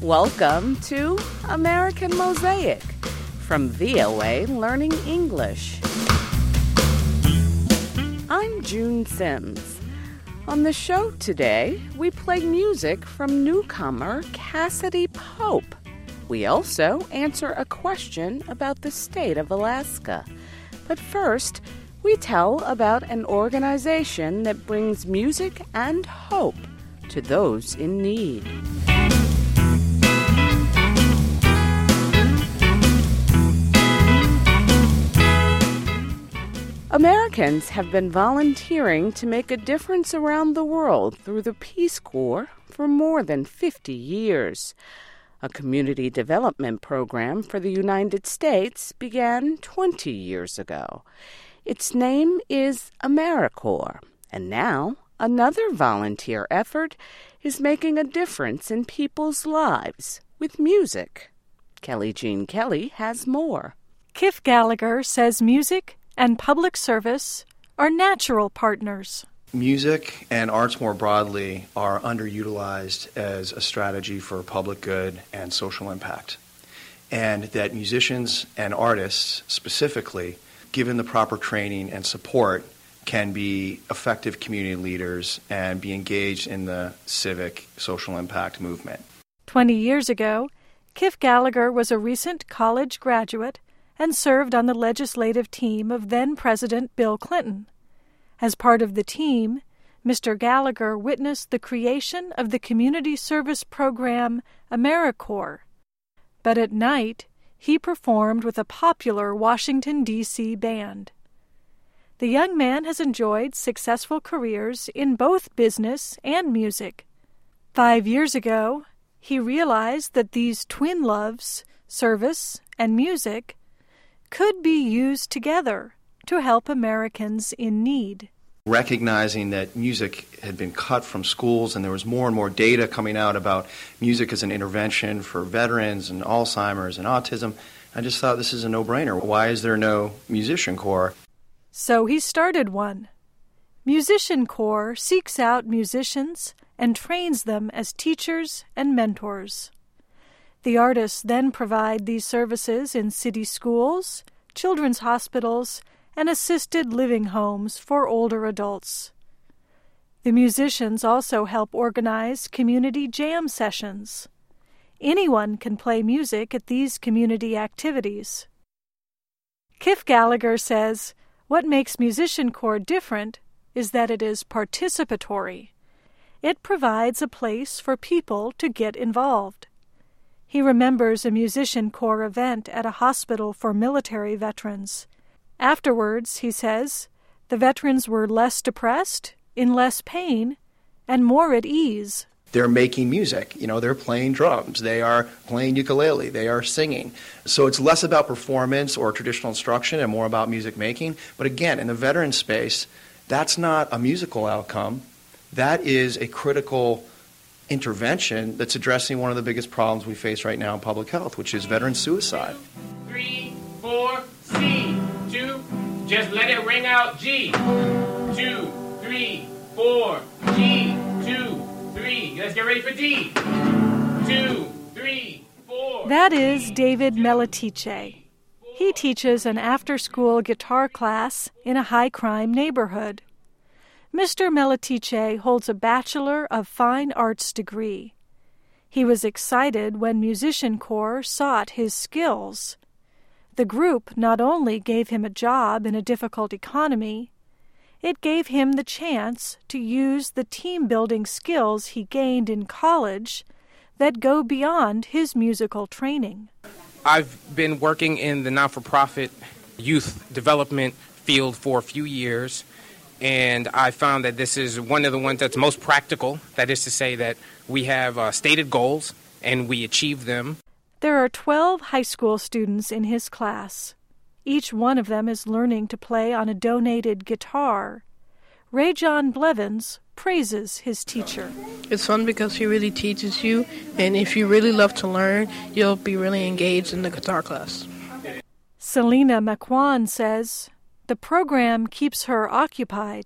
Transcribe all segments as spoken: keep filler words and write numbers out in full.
Welcome to American Mosaic from V O A Learning English. I'm June Sims. On the show today, we play music from newcomer Cassidy Pope. We also answer a question about the state of Alaska. But first, we tell about an organization that brings music and hope to those in need. Americans have been volunteering to make a difference around the world through the Peace Corps for more than fifty years. A community development program for the United States began twenty years ago. Its name is AmeriCorps, and now another volunteer effort is making a difference in people's lives with music. Kelly Jean Kelly has more. Kif Gallagher says music and public service are natural partners. Music and arts more broadly are underutilized as a strategy for public good and social impact. And that musicians and artists specifically, given the proper training and support, can be effective community leaders and be engaged in the civic social impact movement. Twenty years ago, Kif Gallagher was a recent college graduate and served on the legislative team of then-President Bill Clinton. As part of the team, Mister Gallagher witnessed the creation of the community service program AmeriCorps. But at night, he performed with a popular Washington, D C band. The young man has enjoyed successful careers in both business and music. Five years ago, he realized that these twin loves, service and music, could be used together to help Americans in need. Recognizing that music had been cut from schools and there was more and more data coming out about music as an intervention for veterans and Alzheimer's and autism, I just thought this is a no-brainer. Why is there no musician corps? So he started one. Musician Corps seeks out musicians and trains them as teachers and mentors. The artists then provide these services in city schools, children's hospitals, and assisted living homes for older adults. The musicians also help organize community jam sessions. Anyone can play music at these community activities. Kif Gallagher says, what makes Musician Corps different is that it is participatory. It provides a place for people to get involved. He remembers a Musician Corps event at a hospital for military veterans. Afterwards, he says, the veterans were less depressed, in less pain, and more at ease. They're making music. You know, they're playing drums. They are playing ukulele. They are singing. So it's less about performance or traditional instruction and more about music making. But again, in the veteran space, that's not a musical outcome. That is a critical intervention that's addressing one of the biggest problems we face right now in public health, which is veteran suicide. Three, four, C, two, just let it ring out, G, two, three, four, G, two, three, let's get ready for D, two, three, four. That is David Melatice. He teaches an after-school guitar class in a high-crime neighborhood. Mister Melatice holds a Bachelor of Fine Arts degree. He was excited when Musician Corps sought his skills. The group not only gave him a job in a difficult economy, it gave him the chance to use the team-building skills he gained in college that go beyond his musical training. I've been working in the not-for-profit youth development field for a few years, and I found that this is one of the ones that's most practical. That is to say that we have uh, stated goals and we achieve them. There are twelve high school students in his class. Each one of them is learning to play on a donated guitar. Ray John Blevins praises his teacher. It's fun because he really teaches you, and if you really love to learn, you'll be really engaged in the guitar class. Selena McQuan says, the program keeps her occupied.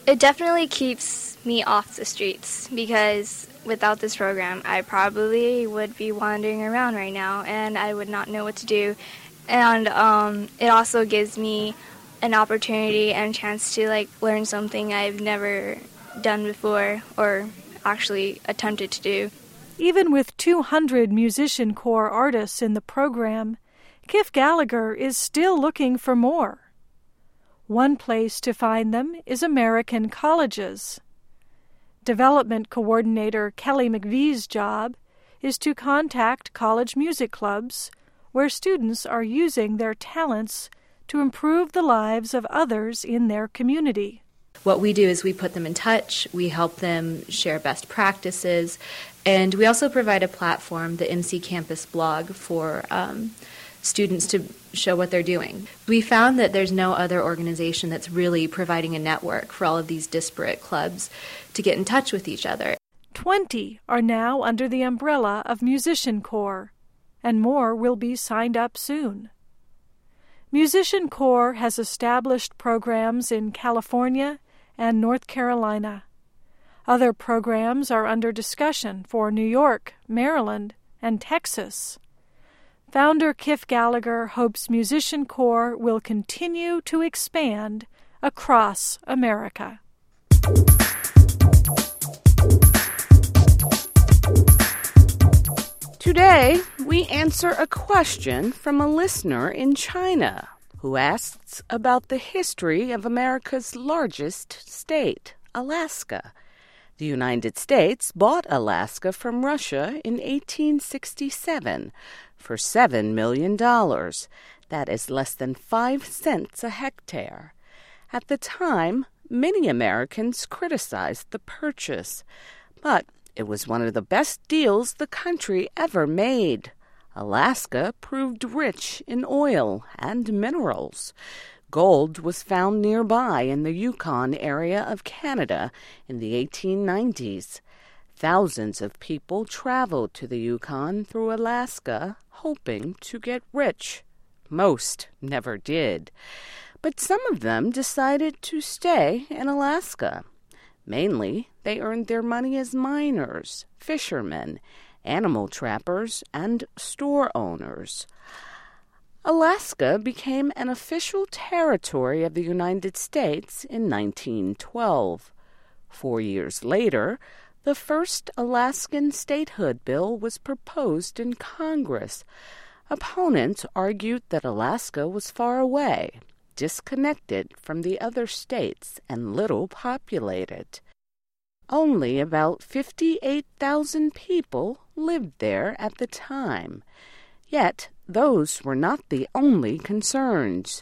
It definitely keeps me off the streets because without this program, I probably would be wandering around right now and I would not know what to do. And um, it also gives me an opportunity and chance to like learn something I've never done before or actually attempted to do. Even with two hundred musician corps artists in the program, Kiff Gallagher is still looking for more. One place to find them is American colleges. Development Coordinator Kelly McVie's job is to contact college music clubs where students are using their talents to improve the lives of others in their community. What we do is we put them in touch, we help them share best practices, and we also provide a platform, the M C Campus blog, for um, students to show what they're doing. We found that there's no other organization that's really providing a network for all of these disparate clubs to get in touch with each other. Twenty are now under the umbrella of Musician Corps, and more will be signed up soon. Musician Corps has established programs in California and North Carolina. Other programs are under discussion for New York, Maryland, and Texas. Founder Kiff Gallagher hopes Musician Corps will continue to expand across America. Today, we answer a question from a listener in China who asks about the history of America's largest state, Alaska. The United States bought Alaska from Russia in eighteen sixty-seven for seven million dollars. That is less than five cents a hectare. At the time, many Americans criticized the purchase, but it was one of the best deals the country ever made. Alaska proved rich in oil and minerals. Gold was found nearby in the Yukon area of Canada in the eighteen nineties. Thousands of people traveled to the Yukon through Alaska, hoping to get rich. Most never did. But some of them decided to stay in Alaska. Mainly, they earned their money as miners, fishermen, animal trappers, and store owners. Alaska became an official territory of the United States in nineteen twelve. Four years later, the first Alaskan statehood bill was proposed in Congress. Opponents argued that Alaska was far away, disconnected from the other states, and little populated. Only about fifty-eight thousand people lived there at the time. Yet, those were not the only concerns.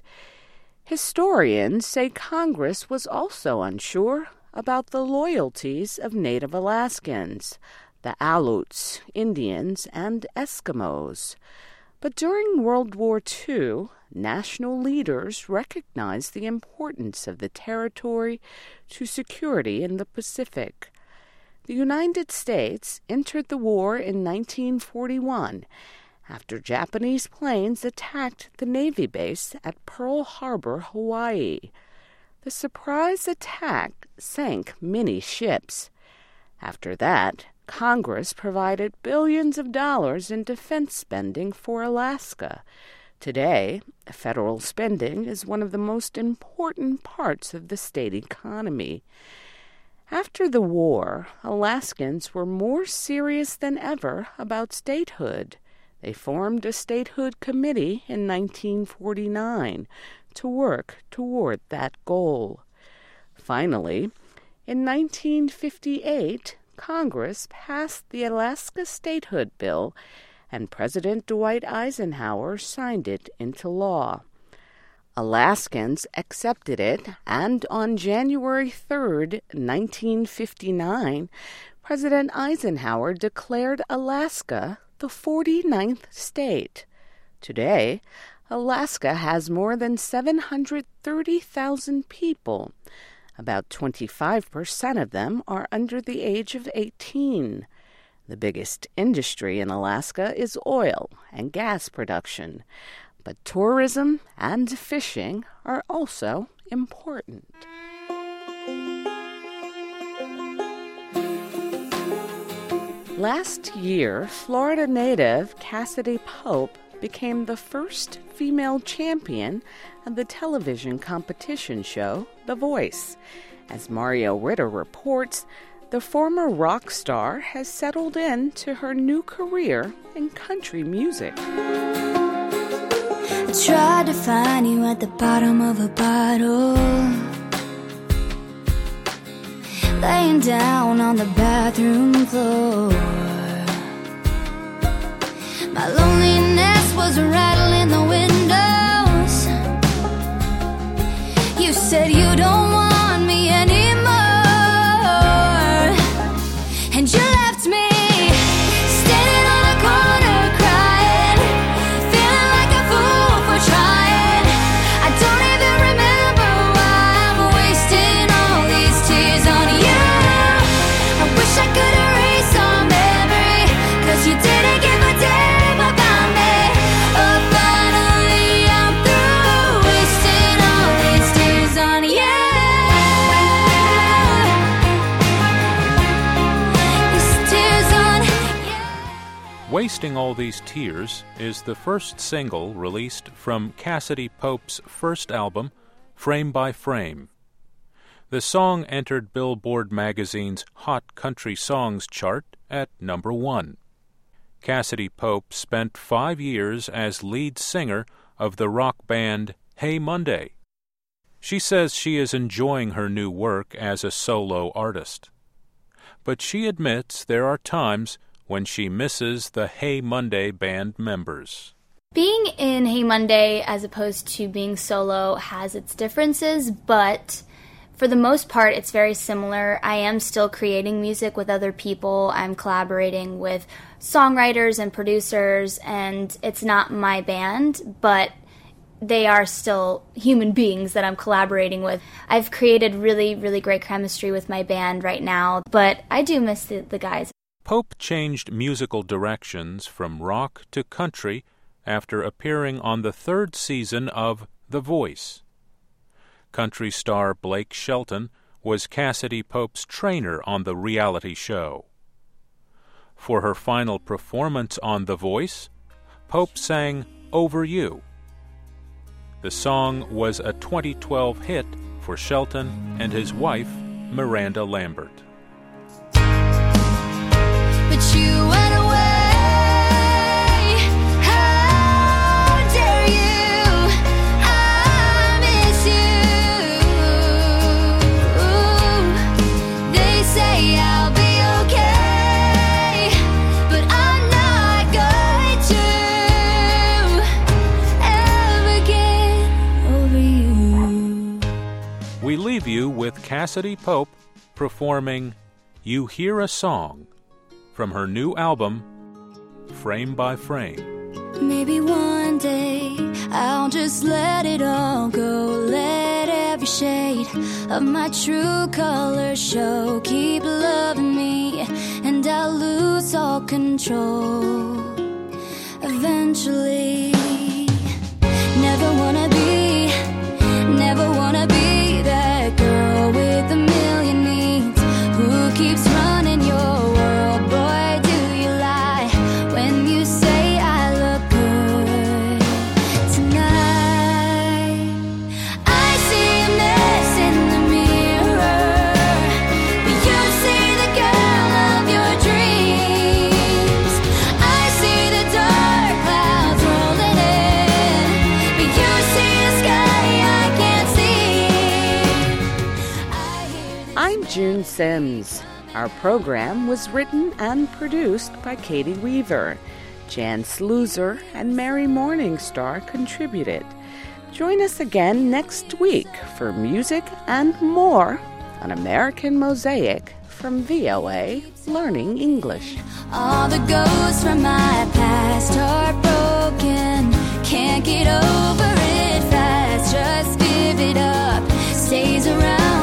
Historians say Congress was also unsure about the loyalties of Native Alaskans, the Aleuts, Indians, and Eskimos. But during World War Two, national leaders recognized the importance of the territory to security in the Pacific. The United States entered the war in nineteen forty-one after Japanese planes attacked the Navy base at Pearl Harbor, Hawaii. The surprise attack sank many ships. After that, Congress provided billions of dollars in defense spending for Alaska. Today, federal spending is one of the most important parts of the state economy. After the war, Alaskans were more serious than ever about statehood. They formed a statehood committee in nineteen forty-nine to work toward that goal. Finally, in nineteen fifty-eight, Congress passed the Alaska Statehood Bill, and President Dwight Eisenhower signed it into law. Alaskans accepted it, and on January third, nineteen fifty-nine, President Eisenhower declared Alaska the forty-ninth state. Today, Alaska has more than seven hundred thirty thousand people. About twenty-five percent of them are under the age of eighteen. The biggest industry in Alaska is oil and gas production, but tourism and fishing are also important. Last year, Florida native Cassidy Pope became the first female champion of the television competition show, The Voice. As Mario Ritter reports, the former rock star has settled into her new career in country music. I tried to find you at the bottom of a bottle, laying down on the bathroom floor. My loneliness was rattling the windows. You said you don't want me anymore, and you left me standing on a corner crying, feeling like a fool for trying. I don't even remember why I'm wasting all these tears on you. I wish I could erase our memory, 'cause you didn't give a damn about me. Oh, finally I'm through wasting all these tears on you. These tears on you. Wasting All These Tears is the first single released from Cassidy Pope's first album, Frame by Frame. The song entered Billboard magazine's Hot Country Songs chart at number one. Cassidy Pope spent five years as lead singer of the rock band Hey Monday. She says she is enjoying her new work as a solo artist. But she admits there are times when she misses the Hey Monday band members. Being in Hey Monday as opposed to being solo has its differences, but for the most part it's very similar. I am still creating music with other people. I'm collaborating with songwriters and producers, and it's not my band, but they are still human beings that I'm collaborating with. I've created really, really great chemistry with my band right now, but I do miss the, the guys. Pope changed musical directions from rock to country after appearing on the third season of The Voice. Country star Blake Shelton was Cassidy Pope's trainer on the reality show. For her final performance on The Voice, Pope sang Over You. The song was a twenty twelve hit for Shelton and his wife, Miranda Lambert. But you went away. How dare you? I miss you. They say I'll be okay, but I'm not going to ever get over you. We leave you with Cassidy Pope performing You Hear a Song from her new album, Frame by Frame. Maybe one day I'll just let it all go, let every shade of my true color show. Keep loving me and I'll lose all control eventually. Never wanna be, never wanna be that girl with a million needs who keeps running your world. Boy, do you lie when you say I look good tonight. I see a mess in the mirror, but you see the girl of your dreams. I see the dark clouds rolling in, but you see the sky I can't see. I hear the I'm June Sims. Our program was written and produced by Katie Weaver. Jan Sluzer and Mary Morningstar contributed. Join us again next week for music and more on American Mosaic from V O A Learning English. all the ghosts from my past are broken. Can't get over it fast, just give it up. Stays around